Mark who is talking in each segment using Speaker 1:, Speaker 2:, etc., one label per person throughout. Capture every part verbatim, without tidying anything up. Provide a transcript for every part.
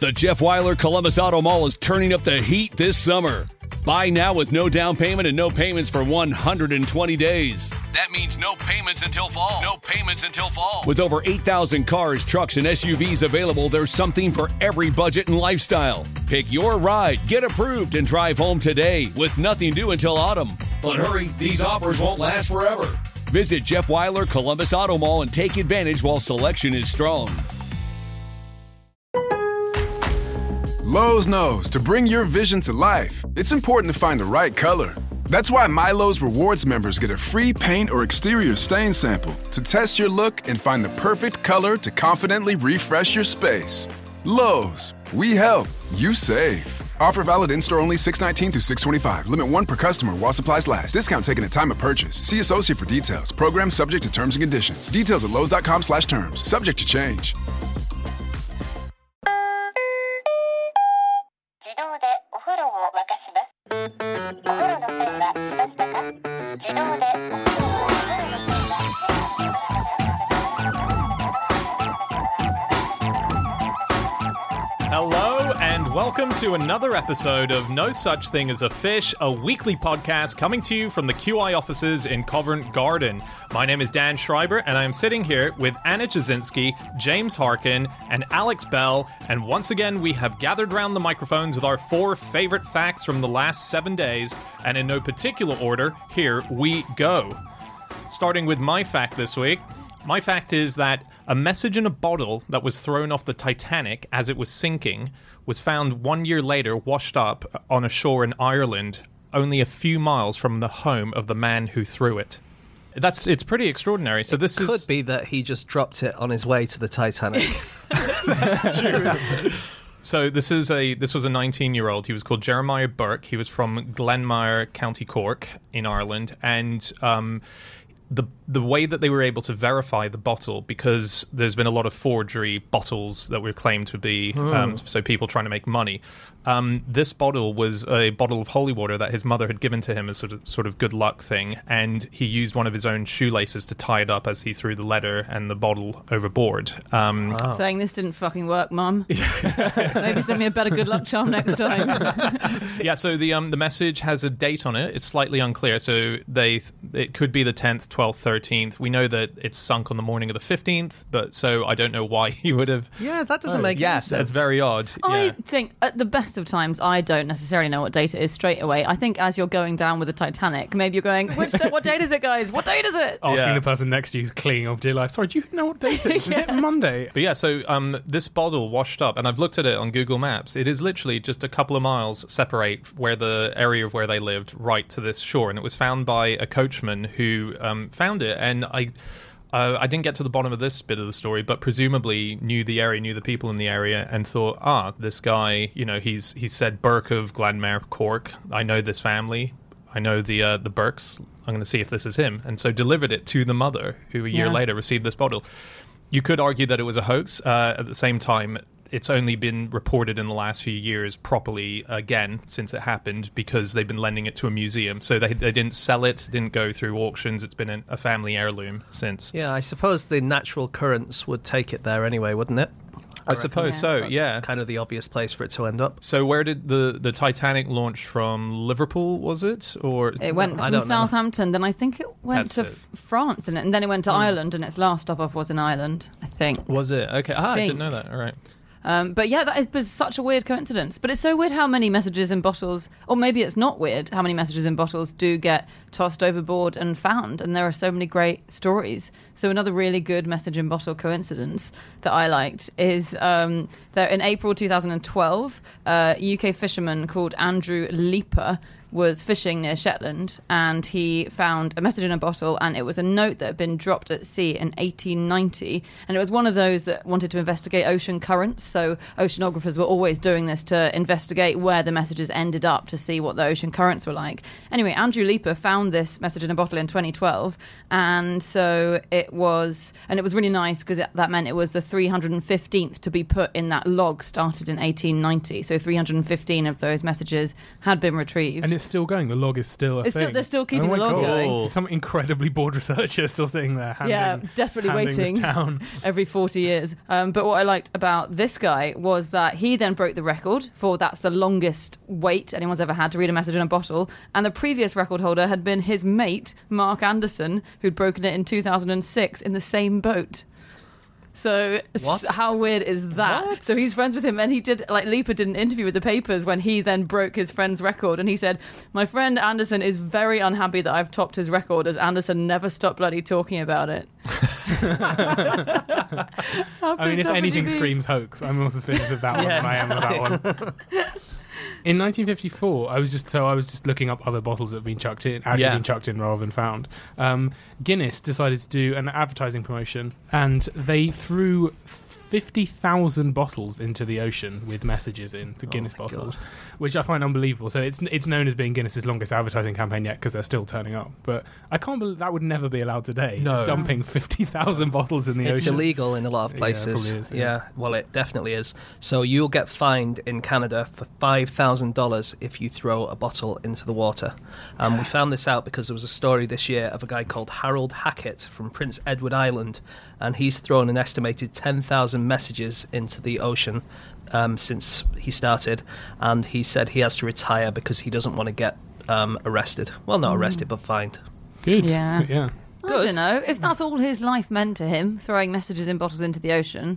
Speaker 1: The Jeff Weiler Columbus Auto Mall is turning up the heat this summer. Buy now with no down payment and no payments for one hundred twenty days. That means no payments until fall. No payments until fall. With over eight thousand cars, trucks, and S U Vs available, there's something for every budget and lifestyle. Pick your ride, get approved, and drive home today with nothing due until autumn. But hurry, these offers won't last forever. Visit Jeff Weiler Columbus Auto Mall and take advantage while selection is strong.
Speaker 2: Lowe's knows to bring your vision to life, it's important to find the right color. That's why MyLowe's Rewards members get a free paint or exterior stain sample to test your look and find the perfect color to confidently refresh your space. Lowe's, we help, you save. Offer valid in-store only six nineteen through six twenty-five. Limit one per customer while supplies last. Discount taken at time of purchase. See associate for details. Program subject to terms and conditions. Details at lowes.com slash terms. Subject to change.
Speaker 3: Hello and welcome to another episode of No Such Thing as a Fish, a weekly podcast coming to you from the Q I offices in Covent Garden. My name is Dan Schreiber and I am sitting here with Anna Jasinski, James Harkin, and Alex Bell, and once again we have gathered around the microphones with our four favorite facts from the last seven days, and in no particular order, here we go. Starting with my fact this week. My fact is that a message in a bottle that was thrown off the Titanic as it was sinking was found one year later washed up on a shore in Ireland, only a few miles from the home of the man who threw it. That's it's pretty extraordinary. So this
Speaker 4: it
Speaker 3: is
Speaker 4: could be that he just dropped it on his way to the Titanic.
Speaker 3: That's true. So this is a this was a nineteen-year-old. He was called Jeremiah Burke. He was from Glenmire, County Cork in Ireland, and um, the the way that they were able to verify the bottle, because there's been a lot of forgery bottles that were claimed to be mm. um, so people trying to make money. Um, this bottle was a bottle of holy water that his mother had given to him as sort of sort of good luck thing, and he used one of his own shoelaces to tie it up as he threw the letter and the bottle overboard. Um,
Speaker 5: wow. Saying this didn't fucking work, Mum. Maybe send me a better good luck charm next time.
Speaker 3: Yeah, so the um the message has a date on it. It's slightly unclear. So they it could be the tenth, twelfth, thirteenth. We know that it's sunk on the morning of the fifteenth, but so I don't know why he would have.
Speaker 4: Yeah, that doesn't oh, make
Speaker 3: yeah,
Speaker 4: any sense.
Speaker 3: It's very odd.
Speaker 5: I
Speaker 3: yeah.
Speaker 5: think at the best of times, I don't necessarily know what date it is straight away. I think as you're going down with the Titanic, maybe you're going, Which da- what date is it, guys? What date is it?
Speaker 6: Asking
Speaker 3: yeah.
Speaker 6: the person next to you who's clinging on for dear life. Sorry, do you know what date it is? Is
Speaker 5: yes.
Speaker 6: it Monday?
Speaker 3: But yeah, so um, this bottle washed up, and I've looked at it on Google Maps. It is literally just a couple of miles separate where the area of where they lived right to this shore, and it was found by a coachman who um, found it, and I... Uh, I didn't get to the bottom of this bit of the story, but presumably knew the area, knew the people in the area, and thought, ah, this guy, you know, he's he said Burke of Glenmire, Cork. I know this family. I know the uh, the Burkes. I'm going to see if this is him. And so delivered it to the mother, who a year
Speaker 5: yeah.
Speaker 3: later received this bottle. You could argue that it was a hoax. Uh, at the same time, it's only been reported in the last few years properly again since it happened, because they've been lending it to a museum. So they they didn't sell it, didn't go through auctions. It's been a family heirloom since.
Speaker 4: Yeah, I suppose the natural currents would take it there anyway, wouldn't it?
Speaker 3: I, I suppose yeah. so,
Speaker 4: That's
Speaker 3: yeah.
Speaker 4: kind of the obvious place for it to end up.
Speaker 3: So where did the, the Titanic launch from? Liverpool, was it? Or
Speaker 5: It went
Speaker 4: I
Speaker 5: from
Speaker 4: don't
Speaker 5: Southampton, know. then I think it went
Speaker 3: That's
Speaker 5: to
Speaker 3: it.
Speaker 5: F- France, and, and then it went to mm. Ireland, and its last stop off was in Ireland, I think.
Speaker 3: Was it? Okay. Ah, I, I
Speaker 5: think.
Speaker 3: didn't know that. All right.
Speaker 5: Um, but yeah, that is was such a weird coincidence. But it's so weird how many messages in bottles, or maybe it's not weird, how many messages in bottles do get tossed overboard and found. And there are so many great stories. So another really good message in bottle coincidence that I liked is um, that in April two thousand twelve, uh, a U K fisherman called Andrew Leaper was fishing near Shetland, and he found a message in a bottle, and it was a note that had been dropped at sea in eighteen ninety, and it was one of those that wanted to investigate ocean currents. So oceanographers were always doing this to investigate where the messages ended up, to see what the ocean currents were like. Anyway, Andrew Leaper found this message in a bottle in twenty twelve, and so it was and it was really nice, because that meant it was the three hundred fifteenth to be put in that log started in eighteen ninety. So three hundred fifteen of those messages had been retrieved.
Speaker 6: And it it's still going. The log is still a
Speaker 5: It's
Speaker 6: thing.
Speaker 5: still, they're still keeping
Speaker 6: Oh
Speaker 5: the
Speaker 6: my
Speaker 5: log
Speaker 6: God.
Speaker 5: going.
Speaker 6: Some incredibly bored researcher still sitting there, handing,
Speaker 5: Yeah, desperately
Speaker 6: handing
Speaker 5: waiting.
Speaker 6: this down.
Speaker 5: Every forty years. Um, but what I liked about this guy was that he then broke the record for that's the longest wait anyone's ever had to read a message in a bottle. And the previous record holder had been his mate, Mark Anderson, who'd broken it in two thousand six in the same boat. So
Speaker 4: What?
Speaker 5: s- how weird is that?
Speaker 4: What?
Speaker 5: So he's friends with him, and he did like Leaper did an interview with the papers when he then broke his friend's record, and he said, "My friend Anderson is very unhappy that I've topped his record, as Anderson never stopped bloody talking about it." How
Speaker 6: I mean,
Speaker 5: pissed
Speaker 6: if
Speaker 5: off would
Speaker 6: anything
Speaker 5: you be?
Speaker 6: screams hoax, I'm more suspicious of that one
Speaker 4: Yeah,
Speaker 6: than I am of that one. In nineteen fifty-four, I was just so I was just looking up other bottles that have been chucked in, actually
Speaker 3: Yeah.
Speaker 6: been chucked in rather than found. Um, Guinness decided to do an advertising promotion, and they threw fifty thousand bottles into the ocean with messages in to Guinness
Speaker 4: my
Speaker 6: bottles, which I find unbelievable. So it's it's known as being Guinness's longest advertising campaign yet because they're still turning up. But I can't believe that would never be allowed today.
Speaker 3: No.
Speaker 6: Just dumping fifty thousand bottles in the
Speaker 4: It's
Speaker 6: ocean.
Speaker 4: illegal in a lot of
Speaker 6: Yeah,
Speaker 4: places.
Speaker 6: probably is,
Speaker 4: yeah.
Speaker 6: yeah.
Speaker 4: well, it definitely is. So you'll get fined in Canada for five thousand dollars if you throw a bottle into the water. Um, we found this out because there was a story this year of a guy called Harold Hackett from Prince Edward Island, and he's thrown an estimated ten thousand messages into the ocean um, since he started, and he said he has to retire because he doesn't want to get um, arrested. Well, not arrested, but fined.
Speaker 6: Good.
Speaker 5: Yeah.
Speaker 6: Yeah.
Speaker 5: I don't know if that's all his life meant to him, throwing messages in bottles into the ocean.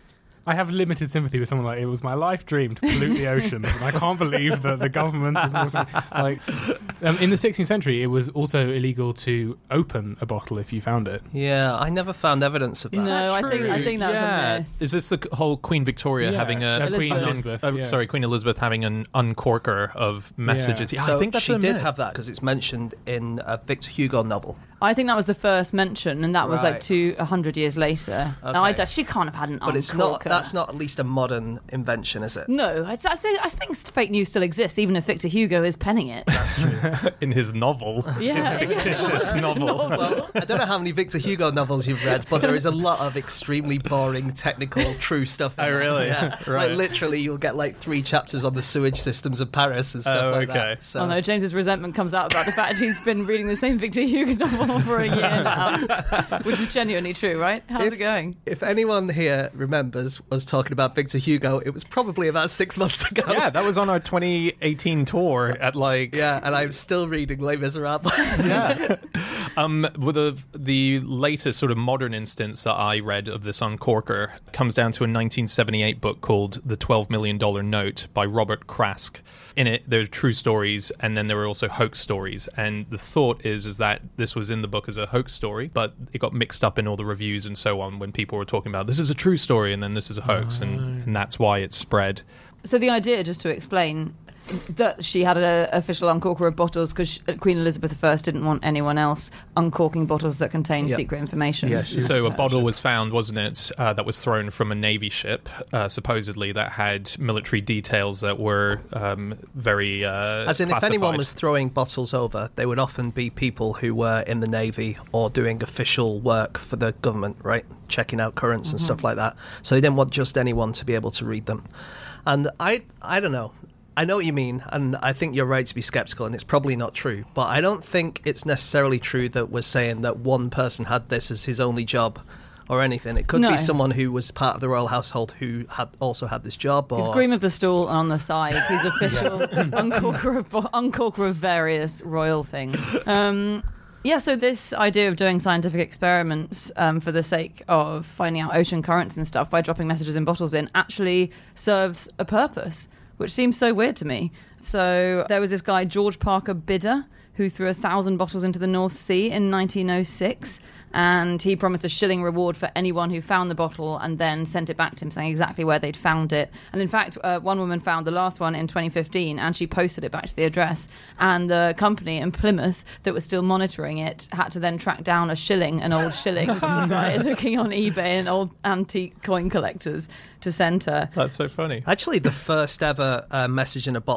Speaker 6: I have limited sympathy with someone like it was my life dream to pollute the oceans, and I can't believe that the government is more like. Um, in the sixteenth century, it was also illegal to open a bottle if you found it.
Speaker 4: Yeah, I never found evidence of that.
Speaker 3: Is
Speaker 5: No,
Speaker 3: that
Speaker 5: I think-
Speaker 3: true?
Speaker 5: I think that's a
Speaker 3: yeah.
Speaker 5: myth.
Speaker 3: Is this the whole Queen Victoria
Speaker 6: Yeah,
Speaker 3: having a
Speaker 6: uh, Queen
Speaker 5: Elizabeth.
Speaker 6: Elizabeth?
Speaker 3: uh,
Speaker 6: yeah.
Speaker 3: sorry, Queen Elizabeth having an uncorker of messages? Yeah,
Speaker 4: So
Speaker 3: I think that's
Speaker 4: she
Speaker 3: a
Speaker 4: did
Speaker 3: myth.
Speaker 4: have that because it's mentioned in a Victor Hugo novel.
Speaker 5: I think that was the first mention, and that was
Speaker 4: Right.
Speaker 5: like two a hundred years later. Now, I,
Speaker 4: Okay.
Speaker 5: she can't have had an
Speaker 4: But it's not.
Speaker 5: uncorker.
Speaker 4: That's not at least a modern invention, is it?
Speaker 5: No, I, I think I think fake news still exists, even if Victor Hugo is penning it.
Speaker 4: That's true.
Speaker 3: in his novel.
Speaker 5: Yeah.
Speaker 3: His fictitious novel.
Speaker 4: Well, I don't know how many Victor Hugo novels you've read, but there is a lot of extremely boring, technical, true stuff. in
Speaker 3: Oh,
Speaker 4: there.
Speaker 3: really?
Speaker 4: Yeah.
Speaker 3: Right.
Speaker 4: Like literally, you'll get like three chapters on the sewage systems of Paris and stuff
Speaker 3: Oh,
Speaker 4: like
Speaker 3: okay.
Speaker 4: that. So.
Speaker 5: Oh no, James's resentment comes out about the fact he's been reading the same Victor Hugo novel for a year now, which is genuinely true, right? How's
Speaker 4: If-
Speaker 5: it going?
Speaker 4: If anyone here remembers us talking about Victor Hugo, it was probably about six months ago.
Speaker 3: Yeah, that was on our twenty eighteen tour at like
Speaker 4: Yeah, and I'm still reading Les Miserables.
Speaker 3: yeah. Um, with the the latest sort of modern instance that I read of this uncorker comes down to a nineteen seventy-eight book called The twelve million dollars Note by Robert Krask. In it, there are true stories, and then there were also hoax stories. And the thought is is that this was in the book as a hoax story, but it got mixed up in all the reviews and so on when people were talking about this is a true story and then this is a hoax, and, and that's why it spread.
Speaker 5: So the idea, just to explain, that she had an official uncorker of bottles because Queen Elizabeth the First didn't want anyone else uncorking bottles that contained
Speaker 4: Yep.
Speaker 5: secret information.
Speaker 4: Yes. She was
Speaker 3: So a bottle
Speaker 4: suspicious.
Speaker 3: was found, wasn't it, uh, that was thrown from a Navy ship, uh, supposedly, that had military details that were um, very uh,
Speaker 4: As in,
Speaker 3: classified.
Speaker 4: if anyone was throwing bottles over, they would often be people who were in the Navy or doing official work for the government, right? Checking out currents and stuff like that. So they didn't want just anyone to be able to read them. And I, I don't know. I know what you mean, and I think you're right to be skeptical, and it's probably not true. But I don't think it's necessarily true that we're saying that one person had this as his only job or anything. It could
Speaker 5: No.
Speaker 4: be someone who was part of the royal household who had also had this job. Or
Speaker 5: He's Groom of the Stool, and on the side, he's official uncorker of, bo- uncorker of various royal things. Um, yeah, so this idea of doing scientific experiments um, for the sake of finding out ocean currents and stuff by dropping messages in bottles in actually serves a purpose, which seems so weird to me. So there was this guy, George Parker Bidder, who threw a thousand bottles into the North Sea in nineteen oh six, and he promised a shilling reward for anyone who found the bottle and then sent it back to him saying exactly where they'd found it. And in fact, uh, one woman found the last one in twenty fifteen, and she posted it back to the address, and the company in Plymouth that was still monitoring it had to then track down a shilling, an old shilling, by looking on eBay and old antique coin collectors to send her.
Speaker 3: That's so funny.
Speaker 4: Actually, the first ever uh, message in a bottle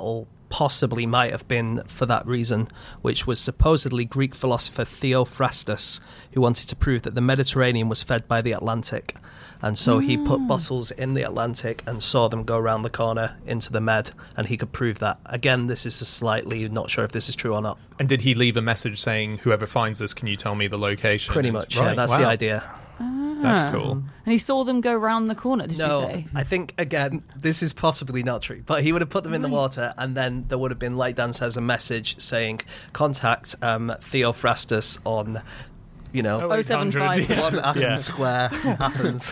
Speaker 4: possibly might have been for that reason, which was supposedly Greek philosopher Theophrastus, who wanted to prove that the Mediterranean was fed by the Atlantic. And so he put bottles in the Atlantic and saw them go around the corner into the Med, and he could prove that. Again, this is a slightly, not sure if this is true or not.
Speaker 3: And did he leave a message saying, whoever finds this, can you tell me the location?
Speaker 4: Pretty
Speaker 3: And-
Speaker 4: much,
Speaker 3: right,
Speaker 4: yeah, that's
Speaker 3: wow.
Speaker 4: the idea.
Speaker 3: That's
Speaker 5: Ah.
Speaker 3: cool.
Speaker 5: And he saw them go round the corner, did
Speaker 4: No,
Speaker 5: you say?
Speaker 4: I think, again, this is possibly not true, but he would have put them in the water, and then there would have been, like Dan says, a message saying, contact um, Theophrastus on, you know,
Speaker 5: Oh seven five.
Speaker 6: yeah.
Speaker 4: one Athens
Speaker 3: Yeah.
Speaker 4: Square, Athens.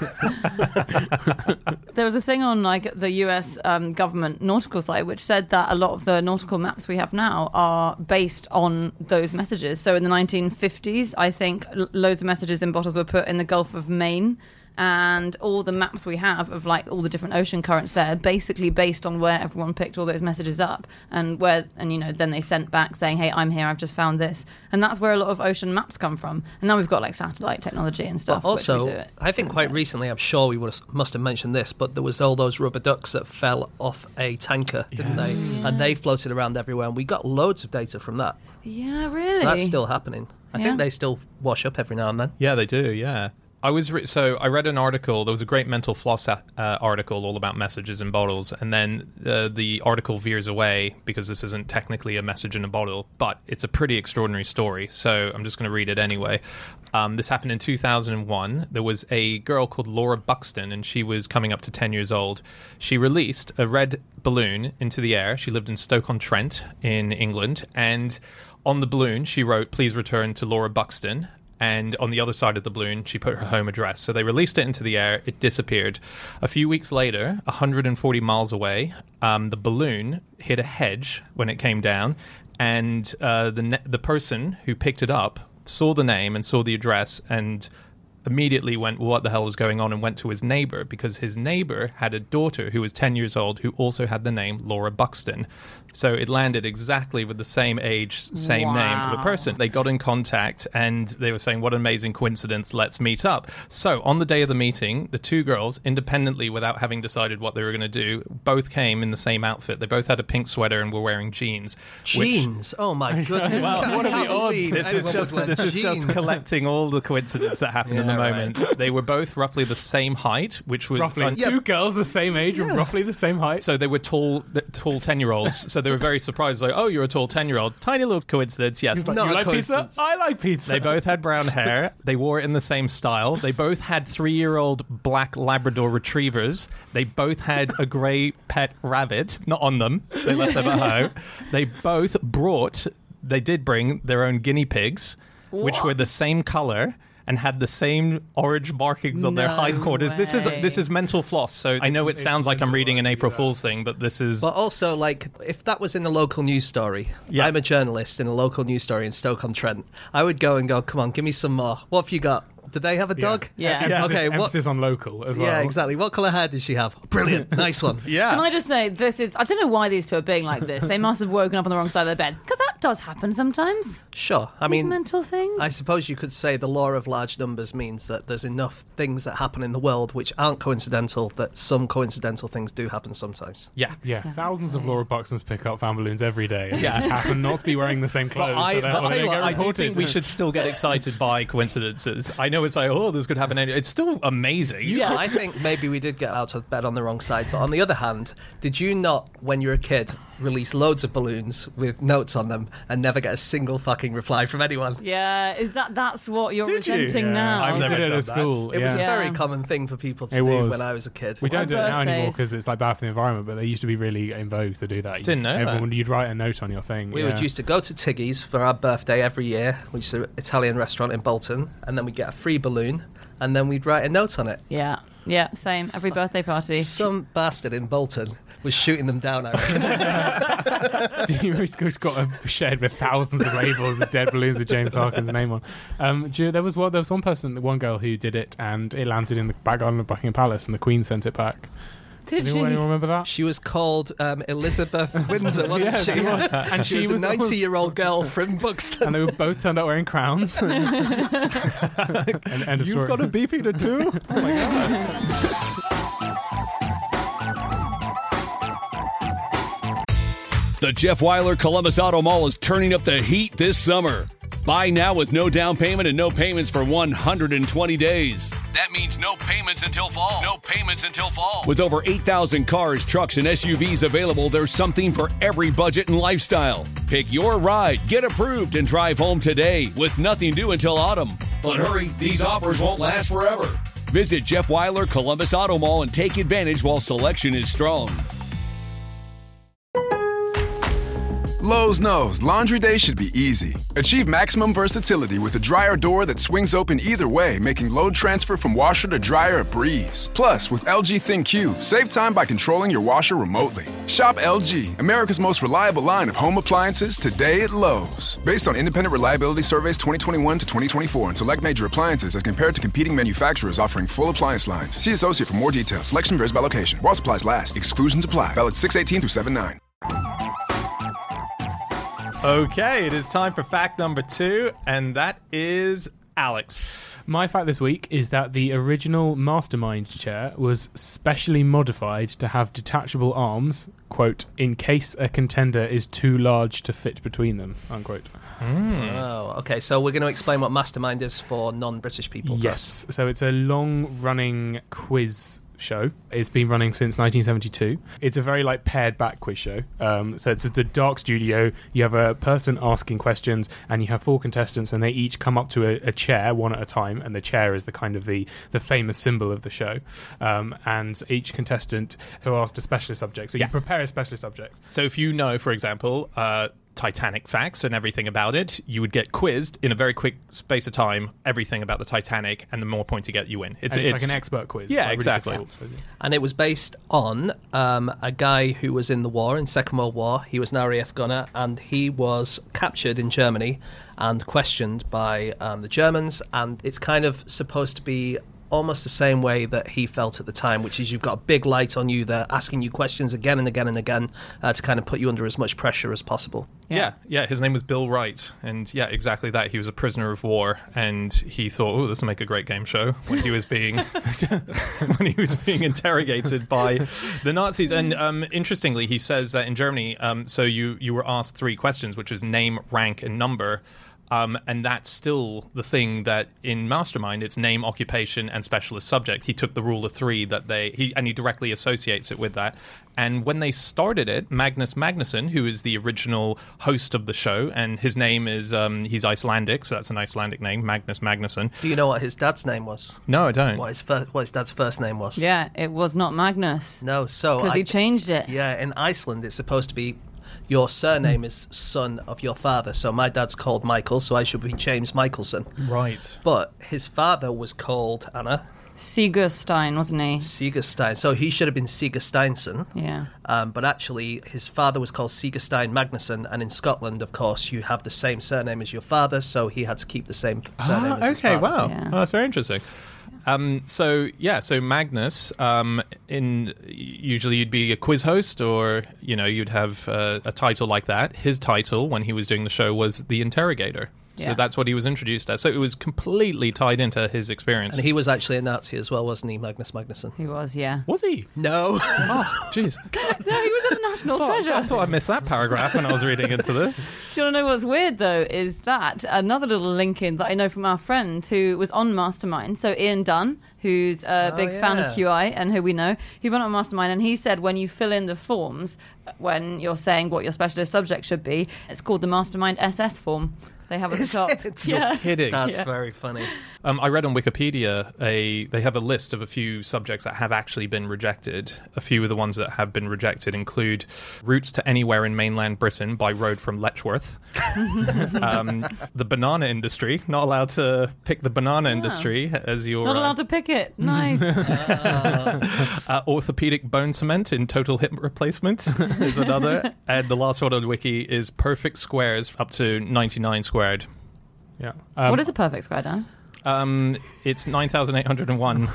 Speaker 5: There was a thing on like the U S um, government nautical site which said that a lot of the nautical maps we have now are based on those messages. So in the nineteen fifties, I think l- loads of messages in bottles were put in the Gulf of Maine, and all the maps we have of like all the different ocean currents there are basically based on where everyone picked all those messages up, and where, and you know, then they sent back saying, hey, I'm here, I've just found this, and that's where a lot of ocean maps come from. And now we've got like satellite technology and stuff.
Speaker 4: But
Speaker 5: which we
Speaker 4: also,
Speaker 5: do it.
Speaker 4: I think quite recently, I'm sure we would have, must have mentioned this, but there was all those rubber ducks that fell off a tanker, didn't
Speaker 3: Yes.
Speaker 4: they? And they floated around everywhere, and we got loads of data from that.
Speaker 5: Yeah, really.
Speaker 4: So that's still happening. I
Speaker 5: Yeah.
Speaker 4: think they still wash up every now and then.
Speaker 3: Yeah, they do. Yeah, I was re- so I read an article. There was a great mental floss uh, article all about messages in bottles, and then uh, the article veers away because this isn't technically a message in a bottle, but it's a pretty extraordinary story. So I'm just going to read it anyway. Um, this happened in two thousand one. There was a girl called Laura Buxton, and she was coming up to ten years old. She released a red balloon into the air. She lived in Stoke-on-Trent in England, and on the balloon she wrote, "Please return to Laura Buxton." And on the other side of the balloon, she put her home address. So they released it into the air. It disappeared. A few weeks later, one hundred forty miles away, um, the balloon hit a hedge when it came down. And uh, the ne- the person who picked it up saw the name and saw the address and immediately went, what the hell is going on, and went to his neighbor, because his neighbor had a daughter who was ten years old who also had the name Laura Buxton. So it landed exactly with the same age, same name of a
Speaker 5: Wow.
Speaker 3: person. They got in contact and they were saying, what an amazing coincidence, let's meet up. So on the day of the meeting, the two girls, independently, without having decided what they were going to do, both came in the same outfit. They both had a pink sweater and were wearing jeans. which-
Speaker 4: Jeans. Oh my goodness.
Speaker 3: Well,
Speaker 4: I
Speaker 3: what are
Speaker 4: can't
Speaker 3: the odds?
Speaker 4: believe
Speaker 3: This is
Speaker 4: anyone
Speaker 3: just
Speaker 4: would wear
Speaker 3: this is just
Speaker 4: jeans.
Speaker 3: collecting all the coincidences that happened in the
Speaker 4: Yeah, right.
Speaker 3: moment. They were both roughly the same height, which was
Speaker 6: Roughly
Speaker 3: fun-
Speaker 6: two girls the same age and roughly the same height.
Speaker 3: So they were tall, th- tall ten-year-olds. So they were very surprised. Like, oh, you're a tall ten-year-old. Tiny little coincidence. Yes.
Speaker 6: He's like,
Speaker 4: not
Speaker 6: you
Speaker 4: a
Speaker 6: like pizza?
Speaker 4: coincidence.
Speaker 6: I like pizza.
Speaker 3: They both had brown hair. They wore it in the same style. They both had three-year-old black Labrador retrievers. They both had a grey pet rabbit. Not on them. They left them at home. They both brought, they did bring their own guinea pigs, which were the same colour and had the same orange markings on their
Speaker 5: No
Speaker 3: hindquarters. This is
Speaker 5: way.
Speaker 3: this is mental floss. So I know it
Speaker 6: It's-
Speaker 3: sounds like I'm
Speaker 6: mental
Speaker 3: reading an
Speaker 6: work,
Speaker 3: April
Speaker 6: yeah.
Speaker 3: Fool's thing, but this is...
Speaker 4: But also, like, if that was in a local news story,
Speaker 3: Yeah.
Speaker 4: I'm a journalist in a local news story in Stoke-on-Trent, I would go and go, come on, give me some more. What have you got? Do they have a dog?
Speaker 5: Yeah.
Speaker 6: Emphasis,
Speaker 4: Okay, what-
Speaker 6: emphasis on local as well.
Speaker 4: Yeah, exactly. What colour hair does she have? Brilliant. Nice one.
Speaker 3: yeah.
Speaker 5: Can I just say, this is, I don't know why these two are being like this. They must have woken up on the wrong side of their bed. Because that does happen sometimes.
Speaker 4: Sure. I
Speaker 5: These
Speaker 4: mean,
Speaker 5: mental things.
Speaker 4: I suppose you could say the law of large numbers means that there's enough things that happen in the world which aren't coincidental that some coincidental things do happen sometimes.
Speaker 3: yeah.
Speaker 6: Yeah, thousands of Laura Buxtons pick up fan balloons every day. And
Speaker 3: Yeah.
Speaker 6: they just happen not to be wearing the same
Speaker 3: But
Speaker 6: clothes.
Speaker 3: I,
Speaker 6: so
Speaker 3: but
Speaker 6: therefore
Speaker 3: tell
Speaker 6: they
Speaker 3: you
Speaker 6: don't
Speaker 3: what,
Speaker 6: get
Speaker 3: I do
Speaker 6: reported.
Speaker 3: think we should still get excited by coincidences. I know it's like, oh, this could happen. Any- it's still amazing.
Speaker 4: Yeah, I think maybe we did get out of bed on the wrong side. But on the other hand, did you not, when you were a kid, release loads of balloons with notes on them and never get a single fucking reply from anyone?
Speaker 5: yeah, is that that's what you're
Speaker 3: Did you?
Speaker 5: resenting
Speaker 6: Yeah.
Speaker 5: now?
Speaker 3: I've
Speaker 6: We
Speaker 3: never
Speaker 6: did it
Speaker 3: done
Speaker 6: at
Speaker 3: that.
Speaker 6: school.
Speaker 4: It was a
Speaker 6: yeah.
Speaker 4: very
Speaker 5: Yeah.
Speaker 4: common thing for people to
Speaker 6: It
Speaker 4: do
Speaker 6: was.
Speaker 4: when I was a kid.
Speaker 6: We don't
Speaker 5: On
Speaker 6: do it now anymore
Speaker 5: birthdays.
Speaker 6: because it's like bad for the environment, but they used to be really in vogue to do that.
Speaker 3: Didn't know that.
Speaker 6: Everyone, you'd write a note on your thing.
Speaker 4: We
Speaker 6: yeah.
Speaker 4: would used to go to Tiggy's for our birthday every year, which is an Italian restaurant in Bolton, and then we'd get a free balloon, and then we'd write a note on it.
Speaker 5: Yeah, yeah, same. Every birthday party.
Speaker 4: Some bastard in Bolton was shooting them down, I reckon.
Speaker 6: You just got a shed with thousands of labels of dead balloons with James Harkin's name on. Um, do you- there was one, there was one person, one girl who did it, and it landed in the back garden of Buckingham Palace, and the Queen sent it back.
Speaker 5: Did
Speaker 6: Anyone,
Speaker 5: she?
Speaker 6: anyone remember that?
Speaker 4: She was called um, Elizabeth Windsor, wasn't
Speaker 6: Yeah,
Speaker 4: she?
Speaker 6: she was. And
Speaker 4: she,
Speaker 6: she
Speaker 4: was,
Speaker 6: was
Speaker 4: a
Speaker 6: almost-
Speaker 4: ninety-year-old girl from Buxton.
Speaker 6: And they were both turned up wearing crowns. and, end of story.
Speaker 3: beefeater too? Oh my god.
Speaker 1: The Jeff Weiler Columbus Auto Mall is turning up the heat this summer. Buy now with no down payment and no payments for one hundred twenty days. That means no payments until fall. No payments until fall. With over eight thousand cars, trucks, and S U Vs available, there's something for every budget and lifestyle. Pick your ride, get approved, and drive home today with nothing due until autumn. But hurry, these offers won't last forever. Visit Jeff Weiler Columbus Auto Mall and take advantage while selection is strong.
Speaker 2: Lowe's knows laundry day should be easy. Achieve maximum versatility with a dryer door that swings open either way, making load transfer from washer to dryer a breeze. Plus, with L G ThinQ, save time by controlling your washer remotely. Shop L G, America's most reliable line of home appliances, today at Lowe's. Based on independent reliability surveys twenty twenty-one to twenty twenty-four and select major appliances as compared to competing manufacturers offering full appliance lines. See associate for more details. Selection varies by location. While supplies last, exclusions apply. Valid six eighteen through seven nine.
Speaker 3: Okay, it is time for fact number two, and that is Alex.
Speaker 6: My fact this week is that the original Mastermind chair was specially modified to have detachable arms, quote, in case a contender is too large to fit between them, unquote.
Speaker 4: Mm. Oh, okay. So we're going to explain what Mastermind is for non-British people.
Speaker 6: Yes. First. So it's a long-running quiz show. It's been running since nineteen seventy-two. It's a very like pared back quiz show. Um, so it's, it's a dark studio. You have a person asking questions, and you have four contestants, and they each come up to a, a chair one at a time, and the chair is the kind of the the famous symbol of the show. Um, and each contestant to ask a specialist subject. So
Speaker 3: yeah.
Speaker 6: you prepare a specialist subject.
Speaker 3: So if you know, for example, uh, Titanic facts and everything about it, you would get quizzed in a very quick space of time, everything about the Titanic, and the more points you get, you win.
Speaker 6: It's, it's, it's like an expert quiz.
Speaker 3: Yeah,
Speaker 6: like
Speaker 3: exactly.
Speaker 6: Really difficult.
Speaker 4: And it was based on um, a guy who was in the war, in Second World War. He was an R A F gunner, and he was captured in Germany and questioned by um, the Germans, and it's kind of supposed to be almost the same way that he felt at the time, which is you've got a big light on you. They're asking you questions again and again and again uh, to kind of put you under as much pressure as possible.
Speaker 3: Yeah. yeah, yeah. His name was Bill Wright, and yeah, exactly that. He was a prisoner of war, and he thought, "Oh, this will make a great game show." When he was being when he was being interrogated by the Nazis, and um, interestingly, he says that in Germany, um, so you you were asked three questions, which was name, rank, and number. Um, and that's still the thing that in Mastermind, it's name, occupation, and specialist subject. He took the rule of three that they he and he directly associates it with that. And when they started it, Magnus Magnusson, who is the original host of the show, and his name is um, he's Icelandic, so that's an Icelandic name, Magnus Magnusson.
Speaker 4: Do you know what his dad's name was?
Speaker 3: No, I don't.
Speaker 4: What his fir- what his dad's first name was?
Speaker 5: Yeah, it was not Magnus.
Speaker 4: No, so
Speaker 5: because he changed it.
Speaker 4: Yeah, in Iceland, it's supposed to be. Your surname is son of your father. So my dad's called Michael, so I should be James Michelson.
Speaker 3: Right.
Speaker 4: But his father was called, Anna?
Speaker 5: Sigurstein, wasn't he?
Speaker 4: Sigurstein. So he should have been Sigursteinsson.
Speaker 5: Yeah.
Speaker 4: Um, but actually, his father was called Sigurstein Magnusson. And in Scotland, of course, you have the same surname as your father, so he had to keep the same surname
Speaker 3: ah,
Speaker 4: as his
Speaker 3: okay,
Speaker 4: father.
Speaker 3: wow.
Speaker 5: Yeah.
Speaker 3: Oh, that's very interesting. Um, so yeah, so Magnus, um, in usually you'd be a quiz host, or you know you'd have uh, a title like that. His title when he was doing the show was the interrogator. So
Speaker 5: yeah.
Speaker 3: that's what he was introduced as. So it was completely tied into his experience.
Speaker 4: And he was actually a Nazi as well, wasn't he, Magnus Magnusson?
Speaker 5: He was, yeah.
Speaker 3: Was he?
Speaker 4: No.
Speaker 3: Oh, jeez.
Speaker 5: No, he was a national
Speaker 3: I
Speaker 5: treasure.
Speaker 3: thought, I thought I missed that paragraph when I was reading into this.
Speaker 5: Do you want to know what's weird, though, is that another little link in that I know from our friend who was on Mastermind, so Ian Dunn, who's a
Speaker 4: Oh,
Speaker 5: big
Speaker 4: yeah.
Speaker 5: fan of Q I and who we know, he went on Mastermind, and he said when you fill in the forms, when you're saying what your specialist subject should be, it's called the Mastermind S S form. They have at the
Speaker 4: Is
Speaker 5: top.
Speaker 4: it?
Speaker 5: Yeah.
Speaker 3: Kidding.
Speaker 4: That's
Speaker 5: Yeah.
Speaker 4: very funny.
Speaker 3: Um, I read on Wikipedia a they have a list of a few subjects that have actually been rejected. A few of the ones that have been rejected include routes to anywhere in mainland Britain by road from Letchworth, um, the banana industry, not allowed to pick the banana industry as your
Speaker 5: Not
Speaker 3: uh,
Speaker 5: allowed to pick it. Nice.
Speaker 3: uh, orthopedic bone cement in total hip replacement is another, and the last one on the wiki is perfect squares up to ninety-nine squared.
Speaker 6: Yeah. Um,
Speaker 5: What is a perfect square, Dan?
Speaker 3: Um, it's nine thousand eight hundred one.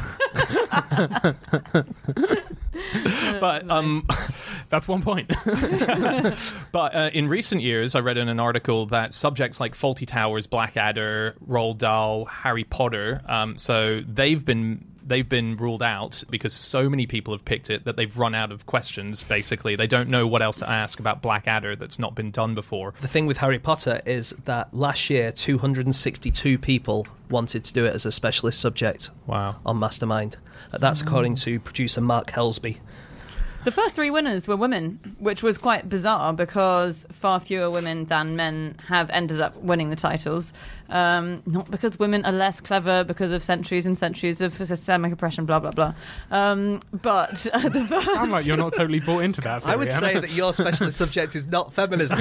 Speaker 3: But um,
Speaker 6: that's one point.
Speaker 3: but uh, in recent years, I read in an article that subjects like Fawlty Towers, Blackadder, Roald Dahl, Harry Potter, um, so they've been they've been ruled out because so many people have picked it that they've run out of questions, basically. They don't know what else to ask about Blackadder that's not been done before.
Speaker 4: The thing with Harry Potter is that last year, two hundred sixty-two people wanted to do it as a specialist subject
Speaker 3: Wow.
Speaker 4: on Mastermind. That's according to producer Mark Helsby.
Speaker 5: The first three winners were women, which was quite bizarre because far fewer women than men have ended up winning the titles. Um, not because women are less clever, because of centuries and centuries of systemic oppression, blah, blah, blah. Um, but uh, the first...
Speaker 6: Sound like you're not totally bought into that theory,
Speaker 4: I would
Speaker 6: Anna.
Speaker 4: say that your specialist subject is not feminism.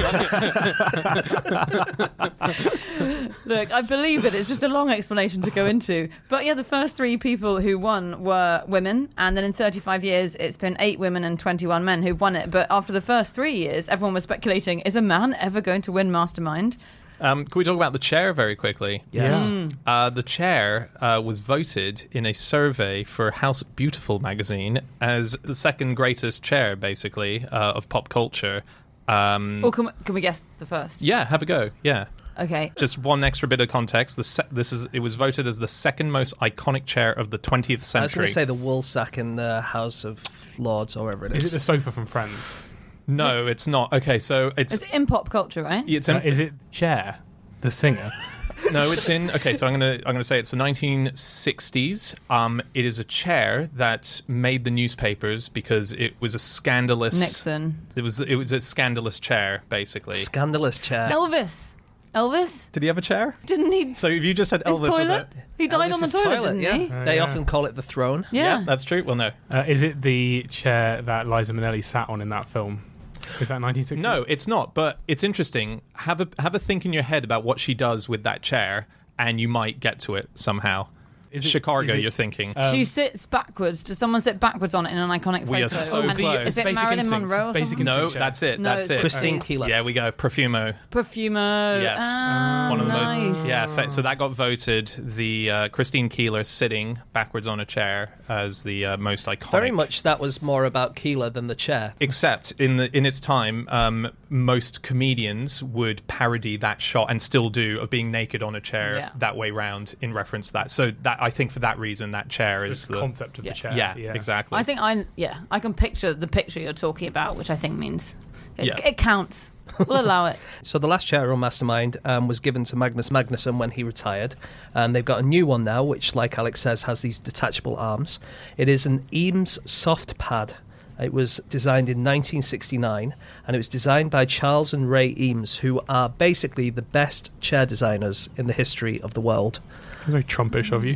Speaker 5: Look, I believe it. It's just a long explanation to go into. But yeah, the first three people who won were women, and then in thirty-five years, it's been eight women and twenty-one men who've won it. But after the first three years, everyone was speculating, is a man ever going to win Mastermind?
Speaker 3: Um, can we talk about the chair very quickly?
Speaker 4: Yes.
Speaker 6: Yeah.
Speaker 3: Uh, the chair uh, was voted in a survey for House Beautiful magazine as the second greatest chair, basically, uh, of pop culture. Um,
Speaker 5: Or can we, can we guess the first?
Speaker 3: yeah, have a go. Yeah.
Speaker 5: Okay.
Speaker 3: Just one extra bit of context. The se- this is it was voted as the second most iconic chair of the twentieth
Speaker 4: I was going
Speaker 3: century.
Speaker 4: to say the woolsack in the House of Lords or whatever it is.
Speaker 6: Is it the sofa from Friends?
Speaker 3: no, it's not. Okay, so it's
Speaker 5: It's in pop culture, right?
Speaker 3: it's
Speaker 6: Uh,
Speaker 3: in,
Speaker 6: is it Cher, the singer?
Speaker 3: no, it's in. Okay, so I'm gonna I'm gonna say it's the nineteen sixties. Um, it is a chair that made the newspapers because it was a scandalous.
Speaker 5: Nixon.
Speaker 3: It was it was a scandalous chair, basically.
Speaker 4: Scandalous chair.
Speaker 5: Elvis. Elvis?
Speaker 3: Did he have a chair?
Speaker 5: Didn't he?
Speaker 3: So if you just had
Speaker 5: His
Speaker 3: Elvis with
Speaker 5: toilet?
Speaker 3: it,
Speaker 5: He died on the
Speaker 4: Elvis's
Speaker 5: toilet, didn't
Speaker 4: yeah.
Speaker 5: he?
Speaker 6: Oh,
Speaker 4: They
Speaker 6: yeah.
Speaker 4: often call it the throne.
Speaker 5: Yeah.
Speaker 3: that's true. Well, no,
Speaker 6: Uh, is it the chair that Liza Minnelli sat on in that film? Is that nineteen sixties?
Speaker 3: no, it's not. But it's interesting. Have a have a think in your head about what she does with that chair, and you might get to it somehow.
Speaker 6: Is it-
Speaker 3: Chicago,
Speaker 6: is it-
Speaker 3: you're thinking.
Speaker 6: Um,
Speaker 5: She sits backwards. Does someone sit backwards on it in an iconic photo?
Speaker 3: We are so
Speaker 5: And
Speaker 3: close.
Speaker 5: Is it
Speaker 6: Basic
Speaker 5: Marilyn
Speaker 6: Instincts,
Speaker 5: Monroe or
Speaker 6: Basic
Speaker 5: something?
Speaker 3: no,
Speaker 6: Instinct chair.
Speaker 3: that's it.
Speaker 5: No,
Speaker 3: that's
Speaker 5: it's
Speaker 3: it.
Speaker 4: Christine
Speaker 5: Right.
Speaker 4: Keeler.
Speaker 3: Yeah, we go. Profumo.
Speaker 5: Profumo.
Speaker 3: Yes.
Speaker 5: Ah,
Speaker 3: One of the
Speaker 5: nice.
Speaker 3: most. Yeah. Th- so that got voted. The uh, Christine Keeler sitting backwards on a chair as the uh, most iconic.
Speaker 4: Very much that was more about Keeler than the chair.
Speaker 3: Except in the in its time, um, most comedians would parody that shot and still do of being naked on a chair
Speaker 5: Yeah.
Speaker 3: that way round in reference to that. So that I think for that reason that chair
Speaker 6: Just
Speaker 3: is
Speaker 6: the
Speaker 3: the
Speaker 6: concept of
Speaker 5: Yeah.
Speaker 6: the chair.
Speaker 3: yeah, exactly.
Speaker 5: I think I yeah I can picture the picture you're talking about, which I think means it's,
Speaker 3: Yeah.
Speaker 5: it counts. We'll allow it.
Speaker 4: So the last chair on Mastermind um, was given to Magnus Magnusson when he retired, and they've got a new one now, which, like Alex says, has these detachable arms. It is an Eames Soft Pad. It was designed in nineteen sixty-nine, and it was designed by Charles and Ray Eames, who are basically the best chair designers in the history of the world.
Speaker 6: It's very Trumpish of you.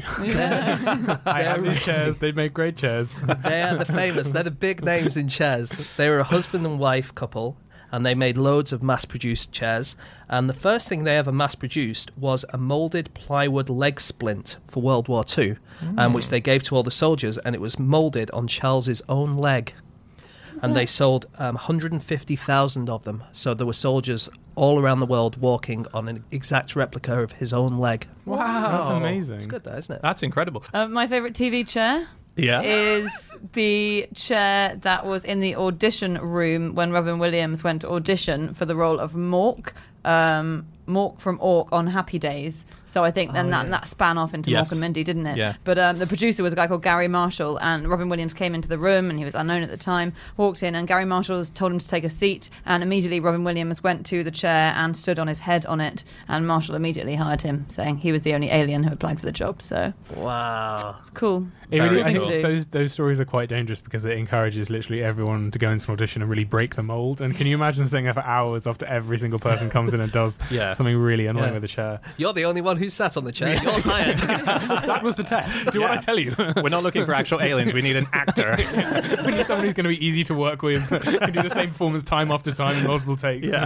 Speaker 5: Yeah.
Speaker 6: I have these chairs. They make great chairs.
Speaker 4: They are the famous. They're the big names in chairs. They were a husband and wife couple, and they made loads of mass-produced chairs. And the first thing they ever mass-produced was a moulded plywood leg splint for World War Two, um, which they gave to all the soldiers, and it was moulded on Charles's own leg. And they sold um, one hundred fifty thousand of them. So there were soldiers all around the world walking on an exact replica of his own leg.
Speaker 3: wow,
Speaker 6: That's amazing.
Speaker 4: It's good, though, isn't it?
Speaker 3: That's incredible.
Speaker 5: Uh, my favourite T V chair
Speaker 3: Yeah.
Speaker 5: is the chair that was in the audition room when Robin Williams went to audition for the role of Mork. Um, Mork from Ork on Happy Days. So I think then
Speaker 4: Oh,
Speaker 5: that,
Speaker 4: yeah.
Speaker 5: that span off into
Speaker 3: Yes.
Speaker 5: Mork and Mindy, didn't it?
Speaker 3: Yeah.
Speaker 5: But um, the producer was a guy called Gary Marshall, and Robin Williams came into the room, and he was unknown at the time, walked in, and Gary Marshall told him to take a seat, and immediately Robin Williams went to the chair and stood on his head on it, and Marshall immediately hired him, saying he was the only alien who applied for the job. So
Speaker 4: Wow.
Speaker 5: it's cool.
Speaker 6: It
Speaker 3: Very
Speaker 6: really, I
Speaker 5: thing
Speaker 6: think
Speaker 5: to do.
Speaker 6: those those stories are quite dangerous because it encourages literally everyone to go into an audition and really break the mold. And can you imagine staying there for hours after every single person comes in and does
Speaker 3: Yeah.
Speaker 6: something really annoying
Speaker 4: Yeah.
Speaker 6: with a chair?
Speaker 4: You're the only one who sat on the chair. You're hired.
Speaker 6: That was the test. Do what I
Speaker 3: Yeah.
Speaker 6: tell you.
Speaker 3: We're not looking for actual aliens. We need an actor.
Speaker 6: We need someone who's going to be easy to work with, can do the same performance time after time in multiple takes.
Speaker 3: Yeah.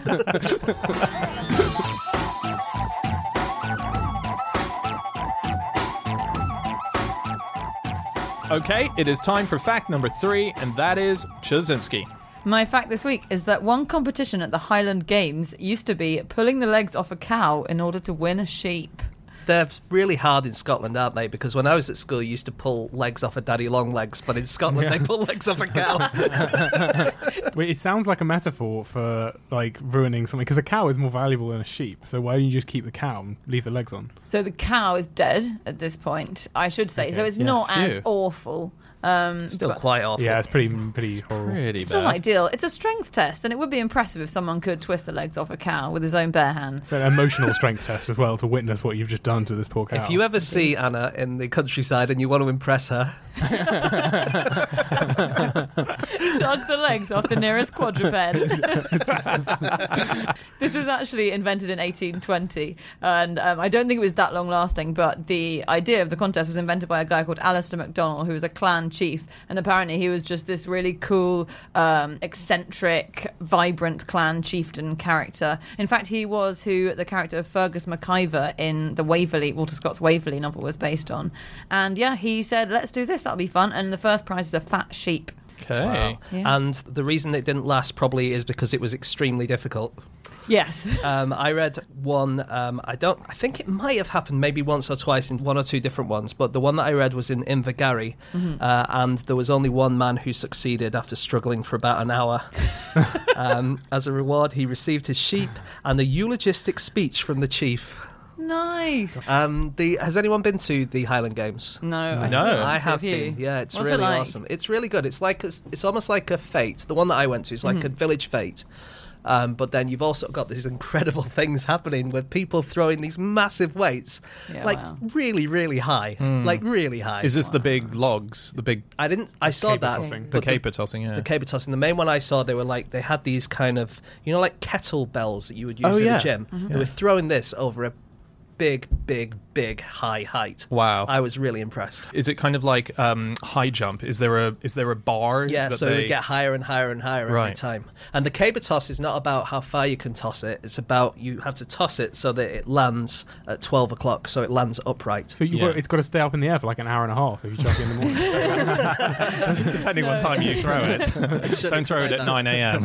Speaker 3: Okay, it is time for fact number three, and that is Chazinski.
Speaker 5: My fact this week is that one competition at the Highland Games used to be pulling the legs off a cow in order to win a sheep.
Speaker 4: they're really hard in Scotland, aren't they? Because when I was at school, you used to pull legs off of Daddy Longlegs, but in Scotland,
Speaker 6: Yeah.
Speaker 4: they pull legs off a cow.
Speaker 6: Wait, it sounds like a metaphor for like ruining something because a cow is more valuable than a sheep. So why don't you just keep the cow and leave the legs on?
Speaker 5: So the cow is dead at this point, I should say.
Speaker 6: Okay.
Speaker 5: So it's
Speaker 3: Yeah,
Speaker 5: not
Speaker 3: phew.
Speaker 5: as awful. Um,
Speaker 4: Still
Speaker 5: but
Speaker 4: quite awful.
Speaker 6: Yeah, it's pretty pretty horrible.
Speaker 3: Pretty
Speaker 5: it's not
Speaker 3: bad.
Speaker 5: ideal. It's a strength test, and it would be impressive if someone could twist the legs off a cow with his own bare hands.
Speaker 6: It's an emotional strength test as well to witness what you've just done to this poor cow.
Speaker 4: If you ever see Anna in the countryside and you want to impress her,
Speaker 5: Tug the legs off the nearest quadruped. This was actually invented in eighteen twenty, and um, I don't think it was that long lasting, but the idea of the contest was invented by a guy called Alistair MacDonald, who was a clan chief, and apparently he was just this really cool, um, eccentric, vibrant clan chieftain character. In fact, he was who the character of Fergus MacIver in the Waverley, Walter Scott's Waverley novel was based on. And yeah, he said, let's do this, that'll be fun, and the first prize is a fat sheep.
Speaker 3: Okay.
Speaker 4: wow.
Speaker 5: Yeah.
Speaker 4: And the reason it didn't last probably is because it was extremely difficult.
Speaker 5: Yes.
Speaker 4: Um, I read one. Um, I don't. I think it might have happened maybe once or twice in one or two different ones. But the one that I read was in Invergary,
Speaker 5: Mm-hmm.
Speaker 4: uh, and there was only one man who succeeded after struggling for about an hour. um, as a reward, he received his sheep and a eulogistic speech from the chief.
Speaker 5: Nice.
Speaker 4: Um, the has anyone been to the Highland Games?
Speaker 5: No, I
Speaker 3: No.
Speaker 5: haven't.
Speaker 4: I have
Speaker 5: Have you?
Speaker 4: been. Yeah, it's
Speaker 5: What's it
Speaker 4: really
Speaker 5: like?
Speaker 4: awesome. It's really good. It's like it's, it's almost like a fete. The one that I went to is like
Speaker 5: Mm-hmm.
Speaker 4: a village fete. Um, but then you've also got these incredible things happening with people throwing these massive weights,
Speaker 5: Yeah,
Speaker 4: like
Speaker 5: wow.
Speaker 4: really, really high, like really high.
Speaker 3: Is this the big logs? The big
Speaker 4: I didn't. I saw
Speaker 6: caper
Speaker 4: that.
Speaker 6: tossing.
Speaker 3: the
Speaker 4: but
Speaker 3: caper tossing? Yeah.
Speaker 4: The caper tossing. The main one I saw, they were like they had these kind of you know like kettlebells that you would use
Speaker 3: Oh,
Speaker 4: in
Speaker 3: yeah.
Speaker 4: the gym. They were throwing this over a big, big, big high height.
Speaker 3: Wow.
Speaker 4: I was really impressed.
Speaker 3: Is it kind of like um, high jump? Is there a is there a bar?
Speaker 4: Yeah,
Speaker 3: that
Speaker 4: so
Speaker 3: they...
Speaker 4: it would get higher and higher and higher every
Speaker 3: Right.
Speaker 4: time. And the caber toss is not about how far you can toss it. It's about you have to toss it so that it lands at twelve o'clock, so it lands upright.
Speaker 6: So you
Speaker 3: Yeah.
Speaker 6: it's got to stay up in the air for like an hour and a half if you chuck it in the morning.
Speaker 3: Depending on time you throw it. Don't throw it
Speaker 4: explain
Speaker 3: at
Speaker 4: that.
Speaker 3: nine a.m.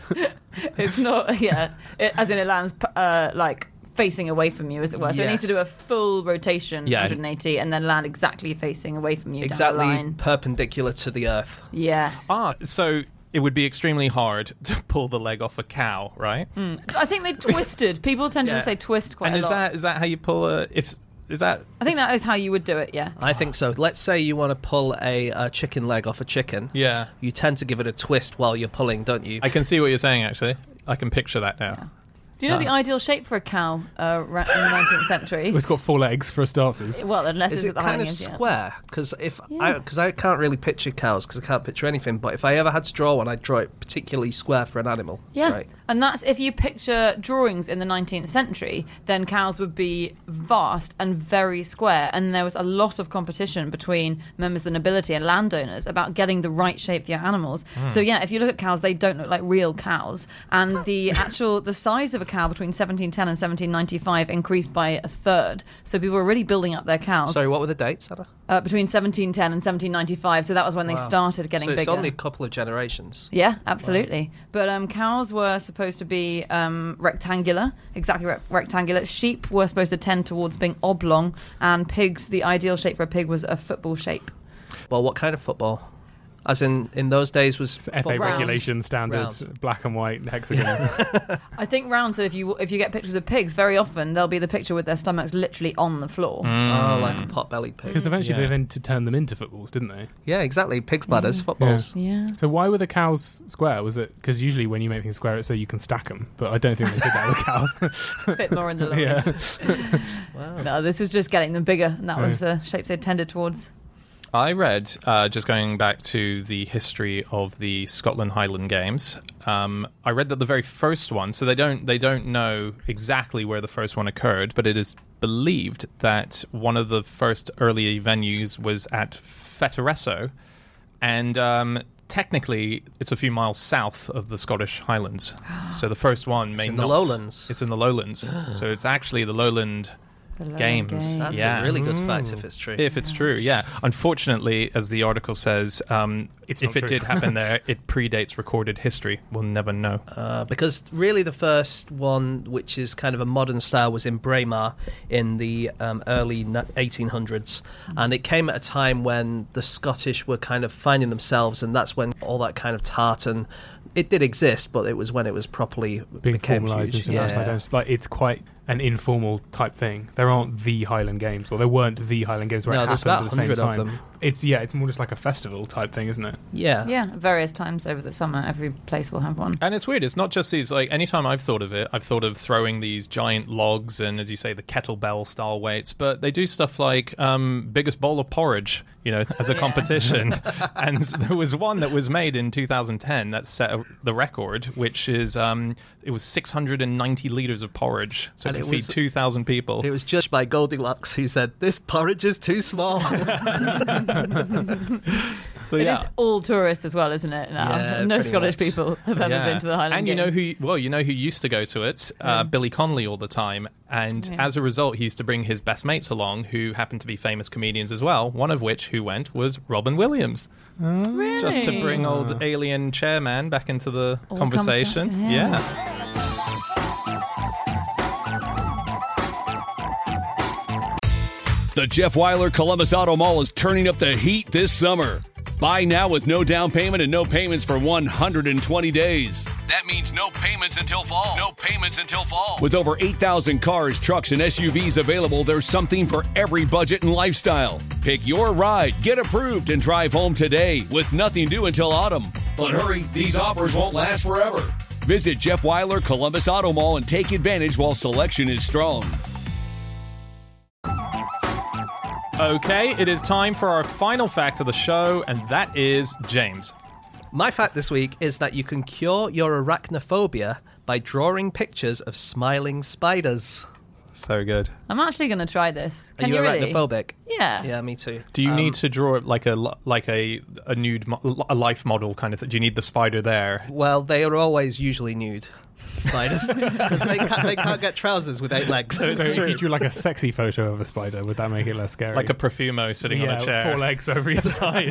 Speaker 5: It's not, yeah, it, as in it lands uh, like facing away from you, as it were. So it needs to
Speaker 4: Yes.
Speaker 5: do a full rotation,
Speaker 3: Yeah.
Speaker 5: one hundred eighty, and then land exactly facing away from you down
Speaker 4: Exactly
Speaker 5: the line.
Speaker 4: perpendicular to the earth.
Speaker 5: Yes.
Speaker 3: Ah, so it would be extremely hard to pull the leg off a cow, right?
Speaker 5: I think they twisted. People tend
Speaker 4: Yeah.
Speaker 5: to say twist quite
Speaker 3: And
Speaker 5: a
Speaker 3: is
Speaker 5: lot.
Speaker 3: that is that how you pull a? If is that?
Speaker 5: I think that is how you would do it, yeah.
Speaker 4: I think so. Let's say you want to pull a, a chicken leg off a chicken.
Speaker 3: Yeah,
Speaker 4: You tend to give it a twist while you're pulling, don't you?
Speaker 3: I can see what you're saying. Actually, I can picture that now.
Speaker 5: Do you know the ideal shape for a cow uh, ra- in the nineteenth century?
Speaker 6: It's got four legs for starters.
Speaker 5: Well, unless
Speaker 4: Is
Speaker 5: it's
Speaker 4: it
Speaker 5: at the
Speaker 4: kind
Speaker 5: Highland
Speaker 4: of
Speaker 5: Games, yeah.
Speaker 4: square? Because if I
Speaker 5: Yeah.
Speaker 4: because I can't really picture cows because I can't picture anything. But if I ever had to draw one, I'd draw it particularly square for an animal.
Speaker 5: Yeah,
Speaker 4: Right.
Speaker 5: and that's if you picture drawings in the nineteenth century, then cows would be vast and very square, and there was a lot of competition between members of the nobility and landowners about getting the right shape for your animals. So yeah, if you look at cows, they don't look like real cows, and the actual the size of a cow between seventeen ten and seventeen ninety-five increased by a third. So people were really building up their cows
Speaker 4: Sorry, what were the dates, Anna?
Speaker 5: uh, between seventeen ten and seventeen ninety-five. So that was when they started getting
Speaker 4: so it's
Speaker 5: bigger.
Speaker 4: only a couple of generations.
Speaker 5: Yeah, absolutely. But um, cows were supposed to be um, rectangular, exactly re- rectangular. Sheep were supposed to tend towards being oblong, and pigs, the ideal shape for a pig was a football shape.
Speaker 4: Well, what kind of football? As in, in those days was
Speaker 6: It's F A
Speaker 5: round.
Speaker 6: regulation standard,
Speaker 4: Round.
Speaker 6: black and white hexagon.
Speaker 5: I think round. So if you if you get pictures of pigs, very often there'll be the picture with their stomachs literally on the floor.
Speaker 4: oh, like a pot-bellied pig.
Speaker 6: Because eventually
Speaker 3: Yeah.
Speaker 6: they then to turn them into footballs, didn't they?
Speaker 4: Yeah, exactly. Pigs' bladders, footballs.
Speaker 5: Yeah.
Speaker 6: So why were the cows square? Was it because usually when you make things square, it's so you can stack them? But I don't think they did that with cows.
Speaker 5: A bit more in the loins.
Speaker 6: yeah.
Speaker 4: Wow.
Speaker 5: No, this was just getting them bigger, and that was the shapes they tended towards.
Speaker 3: I read, uh, just going back to the history of the Scotland Highland Games, um, I read that the very first one, so they don't they don't know exactly where the first one occurred, but it is believed that one of the first early venues was at Fetteresso, and um, technically it's a few miles south of the Scottish Highlands. So the first one may
Speaker 4: in the
Speaker 3: not...
Speaker 4: lowlands.
Speaker 3: It's in the lowlands. So it's actually the lowland
Speaker 5: The lower
Speaker 3: games.
Speaker 5: games.
Speaker 4: That's
Speaker 3: Yeah.
Speaker 4: a really good fact if it's true.
Speaker 3: If it's true, yeah. Unfortunately, as the article says, um,
Speaker 6: It's
Speaker 3: if
Speaker 6: not
Speaker 3: it
Speaker 6: true.
Speaker 3: did happen there, it predates recorded history. We'll never know.
Speaker 4: Uh, because really the first one, which is kind of a modern style, was in Braemar in the um, early na- eighteen hundreds. And it came at a time when the Scottish were kind of finding themselves, and that's when all that kind of tartan, it did exist, but it was when it was properly
Speaker 6: Being
Speaker 4: became
Speaker 6: formalised
Speaker 4: huge.
Speaker 6: into national identity. Like, it's quite an informal type thing. There aren't the Highland Games, or there weren't the Highland Games where
Speaker 4: No,
Speaker 6: it
Speaker 4: there's
Speaker 6: happened
Speaker 4: about
Speaker 6: at the same
Speaker 4: one hundred of
Speaker 6: time.
Speaker 4: them.
Speaker 6: It's yeah, it's more just like a festival type thing, isn't it?
Speaker 4: Yeah.
Speaker 5: Yeah, at various times over the summer, every place will have one.
Speaker 3: And it's weird. It's not just these, like, anytime I've thought of it, I've thought of throwing these giant logs and, as you say, the kettlebell style weights. But they do stuff like um, biggest bowl of porridge, you know, as a competition. And there was one that was made in two thousand ten that set a, the record, which is, um, it was six hundred ninety litres of porridge. So
Speaker 4: And
Speaker 3: it
Speaker 4: it
Speaker 3: could feed
Speaker 4: was-
Speaker 3: two thousand people.
Speaker 4: It was judged by Goldilocks, who said, "This porridge is too small."
Speaker 3: So,
Speaker 5: It
Speaker 3: yeah.
Speaker 5: is all tourists as well, isn't it? Now,
Speaker 4: Yeah,
Speaker 5: no
Speaker 4: pretty
Speaker 5: Scottish
Speaker 4: much.
Speaker 5: people have ever
Speaker 3: Yeah.
Speaker 5: been to the Highland
Speaker 3: and you
Speaker 5: Games.
Speaker 3: know who? Well, you know who used to go to it? Uh, Billy Connolly all the time. And
Speaker 5: Yeah.
Speaker 3: as a result, he used to bring his best mates along, who happened to be famous comedians as well. One of which, who went, was Robin Williams,
Speaker 5: Really?
Speaker 3: just to bring old alien chairman back into the
Speaker 5: All comes back
Speaker 3: conversation.
Speaker 5: to him.
Speaker 3: Yeah.
Speaker 1: The Jeff Weiler Columbus Auto Mall is turning up the heat this summer. Buy now with no down payment and no payments for one hundred twenty days. That means no payments until fall. No payments until fall. With over eight thousand cars, trucks, and S U Vs available, there's something for every budget and lifestyle. Pick your ride, get approved, and drive home today with nothing due until autumn. But hurry, these offers won't last forever. Visit Jeff Weiler Columbus Auto Mall and take advantage while selection is strong.
Speaker 3: Okay, it is time for our final fact of the show, and that is James.
Speaker 4: My fact this week is that you can cure your arachnophobia by drawing pictures of smiling spiders.
Speaker 3: So good.
Speaker 5: I'm actually going to try this. Can
Speaker 4: Are you,
Speaker 5: really?
Speaker 4: arachnophobic?
Speaker 5: Yeah.
Speaker 4: Yeah, me too.
Speaker 3: Do you
Speaker 4: Um,
Speaker 3: need to draw like a like a a nude mo- a life model kind of thing? Do you need the spider there?
Speaker 4: Well, they are always usually nude, spiders, because they can't, they can't get trousers with eight legs.
Speaker 6: So if you drew like a sexy photo of a spider, would that make it less scary?
Speaker 3: Like a Profumo sitting
Speaker 6: yeah,
Speaker 3: on a chair.
Speaker 6: four legs over either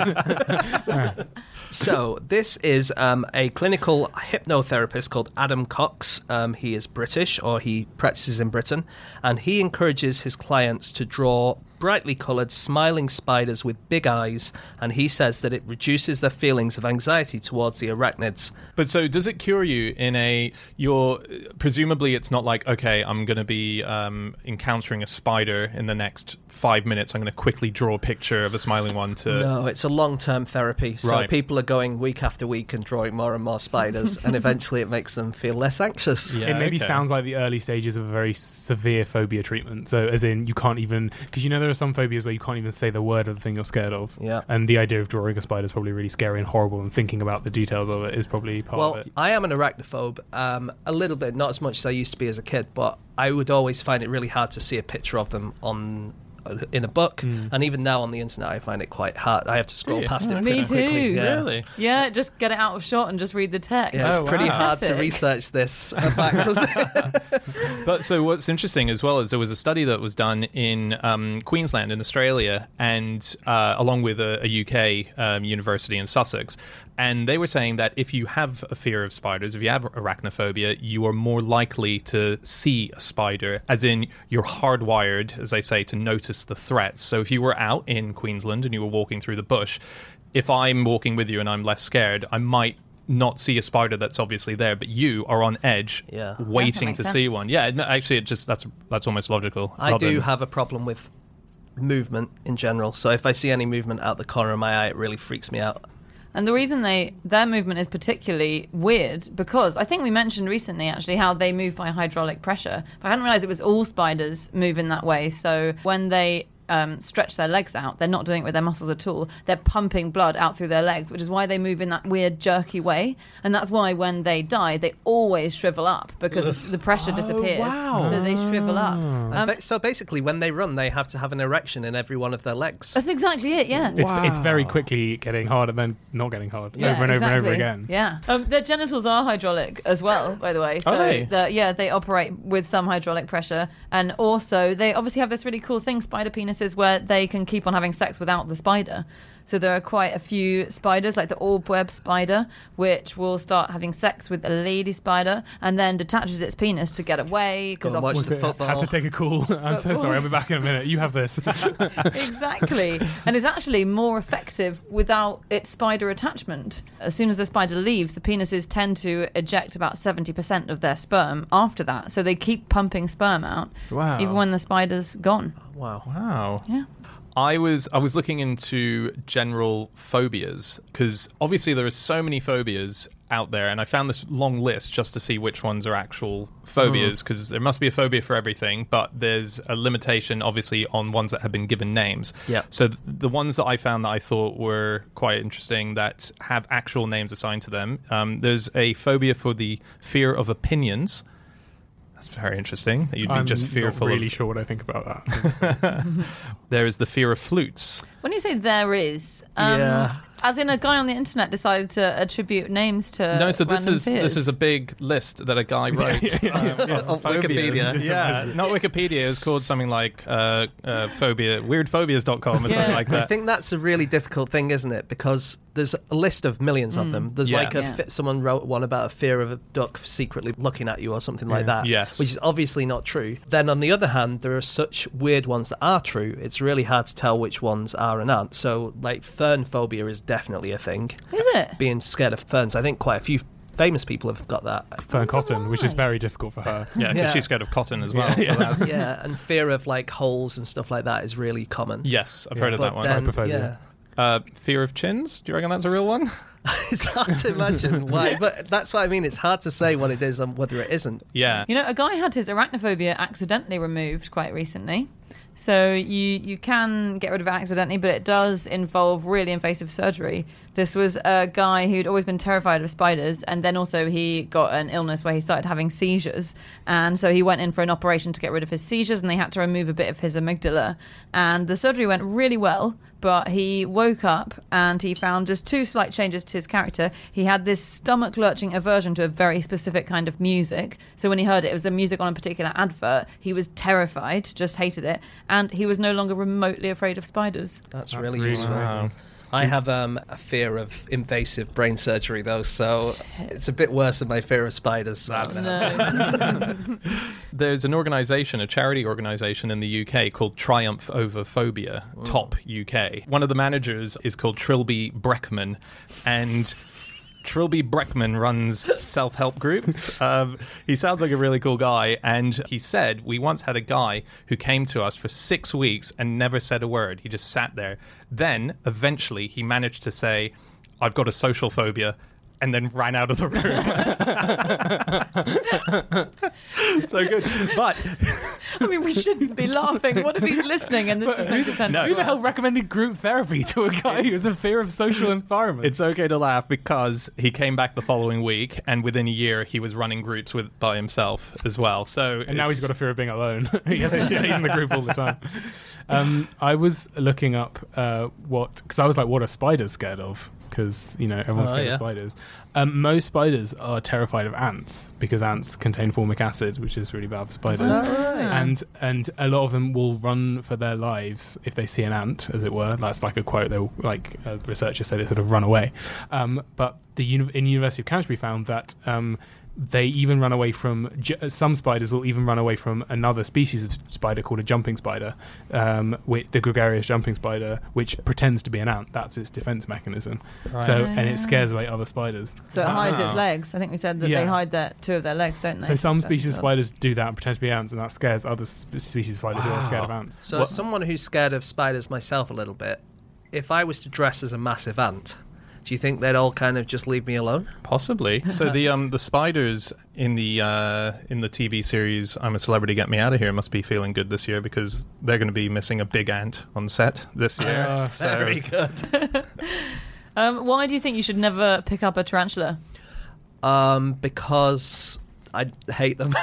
Speaker 6: side.
Speaker 4: So this is um, a clinical hypnotherapist called Adam Cox. Um, he is British, or he practices in Britain, and he encourages his clients to draw brightly coloured smiling spiders with big eyes, and he says that it reduces their feelings of anxiety towards the arachnids.
Speaker 3: But so does it cure you in a, you're, presumably it's not like, okay, I'm going to be um, encountering a spider in the next five minutes. I'm going to quickly draw a picture of a smiling one to...
Speaker 4: No, it's a long-term therapy. So
Speaker 3: Right.
Speaker 4: people are going week after week and drawing more and more spiders, and eventually it makes them feel less anxious.
Speaker 3: Yeah,
Speaker 6: It maybe
Speaker 3: okay.
Speaker 6: sounds like the early stages of a very severe phobia treatment. So, as in, you can't even, because you know there are some phobias where you can't even say the word of the thing you're scared of.
Speaker 4: Yeah.
Speaker 6: And the idea of drawing a spider is probably really scary and horrible, and thinking about the details of it is probably part
Speaker 4: Well,
Speaker 6: of it.
Speaker 4: I am an arachnophobe, um, a little bit, not as much as I used to be as a kid, but I would always find it really hard to see a picture of them on in a book, and even now on the internet, I find it quite hard. I have to scroll
Speaker 3: you?
Speaker 4: past it
Speaker 5: Me
Speaker 4: pretty quickly.
Speaker 5: too.
Speaker 4: Yeah.
Speaker 3: Really?
Speaker 5: Yeah, just get it out of shot and just read the text.
Speaker 4: Yeah, it's
Speaker 3: Oh,
Speaker 4: pretty
Speaker 3: wow.
Speaker 4: hard to
Speaker 5: Classic.
Speaker 4: research this uh, fact, wasn't it?
Speaker 3: But so what's interesting as well is there was a study that was done in um, Queensland in Australia, and uh, along with a, a U K um, university in Sussex, and they were saying that if you have a fear of spiders, if you have arachnophobia, you are more likely to see a spider, as in you're hardwired, as they say, to notice the threats. So if you were out in Queensland and you were walking through the bush, if I'm walking with you and I'm less scared, I might not see a spider that's obviously there, but you are on edge,
Speaker 4: Yeah.
Speaker 3: waiting
Speaker 5: makes
Speaker 3: to
Speaker 5: sense.
Speaker 3: see one. Yeah, no, actually, it just that's that's almost logical.
Speaker 4: I
Speaker 3: Rather
Speaker 4: do
Speaker 3: than-
Speaker 4: have a problem with movement in general, so if I see any movement out the corner of my eye, it really freaks me out.
Speaker 5: And the reason they their movement is particularly weird because I think we mentioned recently actually how they move by hydraulic pressure. But I hadn't realised it was all spiders move in that way. So when they um, stretch their legs out, they're not doing it with their muscles at all. They're pumping blood out through their legs, which is why they move in that weird jerky way. And that's why when they die, they always shrivel up because the pressure disappears.
Speaker 4: wow.
Speaker 5: So they shrivel up. Um,
Speaker 4: Ba- so basically, when they run, they have to have an erection in every one of their legs.
Speaker 5: that's exactly it, yeah.
Speaker 6: It's it's very quickly getting hard and then not getting hard
Speaker 5: Yeah,
Speaker 6: over and over and over
Speaker 5: exactly.
Speaker 6: again.
Speaker 5: Yeah. Um, their genitals are hydraulic as well, by the way. So
Speaker 3: Are they?
Speaker 5: the- yeah, they operate with some hydraulic pressure. And also, they obviously have this really cool thing, spider penises, where they can keep on having sex without the spider. So there are quite a few spiders, like the orb web spider, which will start having sex with a lady spider and then detaches its penis to get away.
Speaker 4: Go
Speaker 5: Because
Speaker 4: and watch
Speaker 6: Was
Speaker 4: the
Speaker 6: it-
Speaker 4: football.
Speaker 6: have to take a call. I'm so
Speaker 5: Football.
Speaker 6: sorry. I'll be back in a minute. You have this.
Speaker 5: Exactly. And it's actually more effective without its spider attachment. As soon as the spider leaves, the penises tend to eject about seventy percent of their sperm after that. So they keep pumping sperm out,
Speaker 3: Wow.
Speaker 5: even when the spider's gone.
Speaker 4: Wow.
Speaker 3: Wow.
Speaker 5: Yeah.
Speaker 3: I was I was looking into general phobias because obviously there are so many phobias out there, and I found this long list just to see which ones are actual phobias because there must be a phobia for everything, but there's a limitation obviously on ones that have been given names.
Speaker 4: Yeah.
Speaker 3: So th- the ones that I found that I thought were quite interesting that have actual names assigned to them. Um, there's a phobia for the fear of opinions. That's very interesting. You'd be
Speaker 6: I'm
Speaker 3: just fearful
Speaker 6: not really
Speaker 3: of.
Speaker 6: sure what I think about that.
Speaker 3: There is the fear of flutes.
Speaker 5: When you say there is, um,
Speaker 4: Yeah.
Speaker 5: as in a guy on the internet decided to attribute names to
Speaker 3: No, so this
Speaker 5: random
Speaker 3: is
Speaker 5: fears.
Speaker 3: this is a big list that a guy wrote. um,
Speaker 4: On
Speaker 3: phobias.
Speaker 4: Wikipedia.
Speaker 3: Yeah, not Wikipedia. It's called something like uh, uh, phobia, weird phobias dot com or something
Speaker 5: Yeah.
Speaker 3: like
Speaker 4: I
Speaker 3: that.
Speaker 4: think that's a really difficult thing, isn't it? Because there's a list of millions of them. There's
Speaker 3: Yeah.
Speaker 4: like a
Speaker 5: Yeah.
Speaker 4: fi- someone wrote one about a fear of a duck secretly looking at you or something like
Speaker 6: Yeah.
Speaker 4: that.
Speaker 3: Yes.
Speaker 4: Which is obviously not true. Then on the other hand, there are such weird ones that are true. It's really hard to tell which ones are and aren't. So like fern phobia is definitely a thing.
Speaker 5: Is it?
Speaker 4: Being scared of ferns. I think quite a few famous people have got that.
Speaker 6: Fern Cotton, which is
Speaker 5: Right.
Speaker 6: very difficult for her.
Speaker 3: Yeah, because
Speaker 4: Yeah.
Speaker 3: she's scared of cotton as well.
Speaker 6: Yeah.
Speaker 3: So that's,
Speaker 4: Yeah, and fear of like holes and stuff like that is really common.
Speaker 3: yes, I've
Speaker 6: Yeah.
Speaker 3: heard of
Speaker 4: But
Speaker 3: that one.
Speaker 4: then,
Speaker 6: Trypophobia.
Speaker 4: yeah.
Speaker 3: Uh, fear of chins. Do you reckon that's a real one?
Speaker 4: It's hard to imagine why, but that's what I mean. It's hard to say what it is and whether it isn't.
Speaker 3: Yeah.
Speaker 5: You know, a guy had his arachnophobia accidentally removed quite recently. So you you can get rid of it accidentally, but it does involve really invasive surgery. This was a guy who'd always been terrified of spiders, and then also he got an illness where he started having seizures. And so he went in for an operation to get rid of his seizures, and they had to remove a bit of his amygdala. And the surgery went really well, but he woke up and he found just two slight changes to his character. He had this stomach-lurching aversion to a very specific kind of music. So when he heard it, it was the music on a particular advert. He was terrified, just hated it, and he was no longer remotely afraid of spiders.
Speaker 4: That's,
Speaker 6: That's
Speaker 4: really,
Speaker 6: really
Speaker 4: useful.
Speaker 3: Wow.
Speaker 4: I have um, a fear of invasive brain surgery, though, so it's a bit worse than my fear of spiders. So
Speaker 3: That's-
Speaker 5: No.
Speaker 3: There's an organisation, a charity organisation in the U K called Triumph Over Phobia, Top U K. One of the managers is called Trilby Breckman, and Trilby Breckman runs self-help groups. Um, he sounds like a really cool guy, and he said, we once had a guy who came to us for six weeks and never said a word. He just sat there. Then, eventually, he managed to say, I've got a social phobia, and then ran out of the room. So good. But
Speaker 5: I mean, we shouldn't be laughing. What if he's listening and there's just no pretend?
Speaker 3: No.
Speaker 6: Who the hell recommended group therapy to a guy who has a fear of social environments?
Speaker 3: it's okay to laugh because he came back the following week, and within a year, he was running groups with by himself as well. So
Speaker 6: And now he's
Speaker 3: it's-
Speaker 6: got a fear of being alone. he has to stay in the group all the time. Um, I was looking up uh, what, because I was like, what are spiders scared of? Because, you know, everyone's
Speaker 4: Oh,
Speaker 6: scared
Speaker 4: yeah.
Speaker 6: of spiders. Um, most spiders are terrified of ants because ants contain formic acid, which is really bad for spiders. And and a lot of them will run for their lives if they see an ant, as it were. That's like a quote. They'll like uh, researchers say they sort of run away. Um, but the uni- in University of Canterbury found that um, they even run away from j- some spiders will even run away from another species of spider called a jumping spider, um, with the gregarious jumping spider, which pretends to be an ant. That's its defense mechanism. So and it scares away other spiders.
Speaker 5: So it hides its
Speaker 3: Wow.
Speaker 5: legs. I think we said that
Speaker 6: Yeah.
Speaker 5: they hide their two of their legs, don't they?
Speaker 6: So some
Speaker 5: to
Speaker 6: species of
Speaker 5: protect
Speaker 6: spiders do that and pretend to be ants, and that scares other sp- species of spiders who are scared of
Speaker 3: Wow.
Speaker 6: ants.
Speaker 4: So,
Speaker 3: What-
Speaker 4: as someone who's scared of spiders myself a little bit, if I was to dress as a massive ant, Do you think they'd all kind of just leave me alone?
Speaker 3: Possibly. So the um the spiders in the uh, in the T V series I'm a Celebrity, Get Me Out of Here must be feeling good this year because they're going to be missing a big ant on set this year.
Speaker 6: Uh,
Speaker 3: so,
Speaker 4: Very good.
Speaker 5: Um, why do you think you should never pick up a tarantula?
Speaker 4: Um, because I hate them.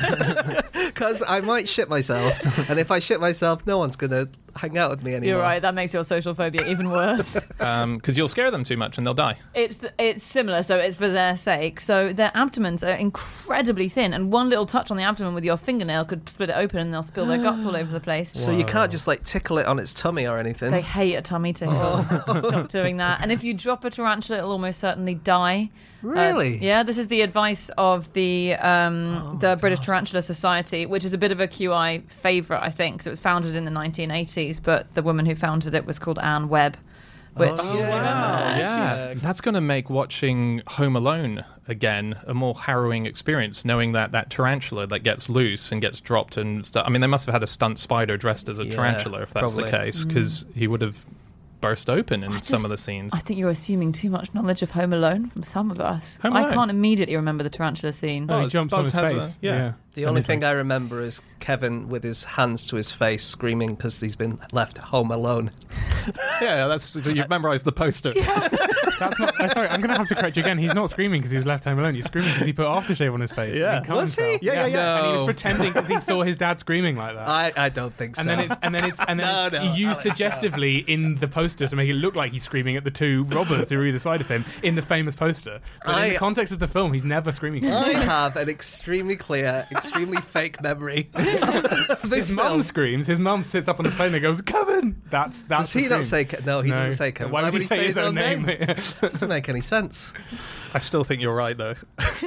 Speaker 4: Because I might shit myself, and if I shit myself, no one's going to hang out with me anymore.
Speaker 5: You're right. That makes your social phobia even worse.
Speaker 3: um, because you'll scare them too much and they'll die.
Speaker 5: It's th- it's similar, so it's for their sake. So their abdomens are incredibly thin, and one little touch on the abdomen with your fingernail could split it open, and they'll spill their guts all over the place.
Speaker 4: So you can't just like tickle it on its tummy or anything.
Speaker 5: They hate a tummy tickle. Stop doing that. And if you drop a tarantula, it'll almost certainly die.
Speaker 4: Really?
Speaker 5: Uh, yeah, this is the advice of the um, the British Tarantula Society, which is a bit of a Q I favourite, I think, because it was founded in the nineteen eighties, but the woman who founded it was called Anne Webb. Which,
Speaker 4: Oh,
Speaker 3: Yeah,
Speaker 4: yeah.
Speaker 3: that's going to make watching Home Alone again a more harrowing experience, knowing that that tarantula that gets loose and gets dropped and stuff. I mean, they must have had a stunt spider dressed as a
Speaker 4: Yeah,
Speaker 3: tarantula, if that's
Speaker 4: probably.
Speaker 3: the case, because he would have burst open in
Speaker 5: I
Speaker 3: some
Speaker 5: just-
Speaker 3: of the scenes.
Speaker 5: I think you're assuming too much knowledge of Home Alone from some of us.
Speaker 3: Home
Speaker 5: I
Speaker 3: Alone.
Speaker 5: can't immediately remember the tarantula scene.
Speaker 3: Oh,
Speaker 6: he
Speaker 3: it's-
Speaker 6: jumps
Speaker 3: Buzz
Speaker 6: on his
Speaker 3: has a-
Speaker 6: face.
Speaker 3: yeah.
Speaker 4: The only thing I remember is Kevin with his hands to his face screaming because he's been left home alone.
Speaker 3: Yeah, that's so you've memorized the poster.
Speaker 6: That's not. Uh, sorry, I'm going to have to correct you again. He's not screaming because he was left home alone. He's screaming because he put aftershave on his face.
Speaker 3: Yeah.
Speaker 6: and cut
Speaker 4: Was he?
Speaker 6: himself.
Speaker 4: Yeah, yeah, yeah.
Speaker 6: And he was
Speaker 4: No.
Speaker 6: pretending because he saw his dad screaming like that.
Speaker 4: I, I don't think so.
Speaker 6: and then it's and then it's and then
Speaker 4: No,
Speaker 6: it's
Speaker 4: no,
Speaker 6: used
Speaker 4: Alex,
Speaker 6: suggestively in the poster to make it look like he's screaming at the two robbers who are either side of him in the famous poster. But in
Speaker 4: I-
Speaker 6: the context of the film, he's never screaming.
Speaker 4: I have an extremely clear, extremely fake memory. of this
Speaker 6: His mum
Speaker 4: film.
Speaker 6: screams. His mum sits up on the plane and goes, "Kevin!" That's that's.
Speaker 4: Does
Speaker 6: the
Speaker 4: he not say?
Speaker 6: scream.
Speaker 4: Ke- No, he
Speaker 6: No.
Speaker 4: doesn't say Kevin.
Speaker 6: Why would he say his own name?
Speaker 4: Doesn't make any sense.
Speaker 3: I still think you're right, though.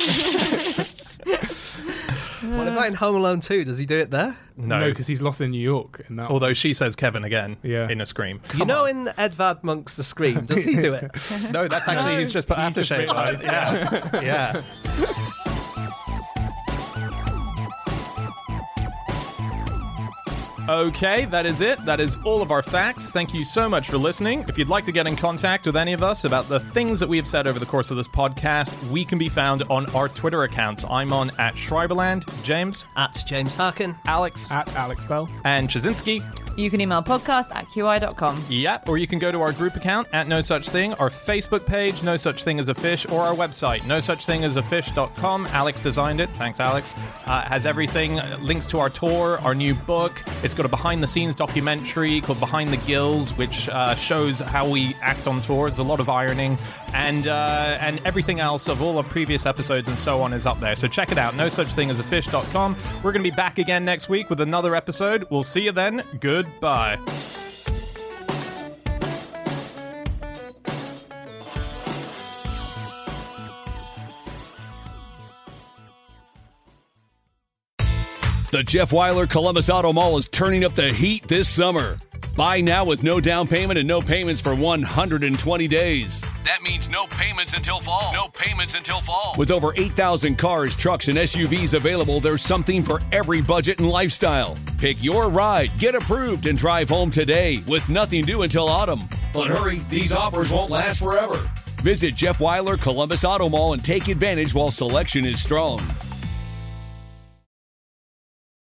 Speaker 4: What about in Home Alone two? Does he do it there?
Speaker 3: No,
Speaker 6: No, because he's lost in New York. In that one.
Speaker 3: although she says Kevin again
Speaker 6: Yeah.
Speaker 3: in a scream.
Speaker 4: you know, in Edvard Munch's The Scream, does he do it?
Speaker 3: No, that's actually he's just put
Speaker 6: He's just
Speaker 3: aftershave on it.
Speaker 6: realised,
Speaker 3: Yeah, yeah. Okay, that is it. That is all of our facts. Thank you so much for listening. If you'd like to get in contact with any of us about the things that we have said over the course of this podcast, we can be found on our Twitter accounts. I'm on at Schreiberland, James,
Speaker 4: At James Harkin.
Speaker 3: Alex,
Speaker 6: At Alex Bell.
Speaker 3: and Chazinski.
Speaker 5: You can email podcast at Q I dot com.
Speaker 3: Yep, or you can go to our group account at No Such Thing, our Facebook page, No Such Thing as a Fish, or our website, no such thing as a fish dot com. Alex designed it. Thanks, Alex. Uh, has everything, uh, links to our tour, our new book. It's got a behind-the-scenes documentary called Behind the Gills, which uh, shows how we act on tour. There's a lot of ironing. And uh, and everything else of all our previous episodes and so on is up there. So check it out, no such thing as a fish dot com. We're going to be back again next week with another episode. We'll see you then. Goodbye.
Speaker 1: The Jeff Weiler Columbus Auto Mall is turning up the heat this summer. Buy now with no down payment and no payments for one hundred twenty days. That means no payments until fall. No payments until fall. With over eight thousand cars, trucks, and S U Vs available, there's something for every budget and lifestyle. Pick your ride, get approved, and drive home today with nothing due until autumn. But hurry, these offers won't last forever. Visit Jeff Weiler Columbus Auto Mall and take advantage while selection is strong.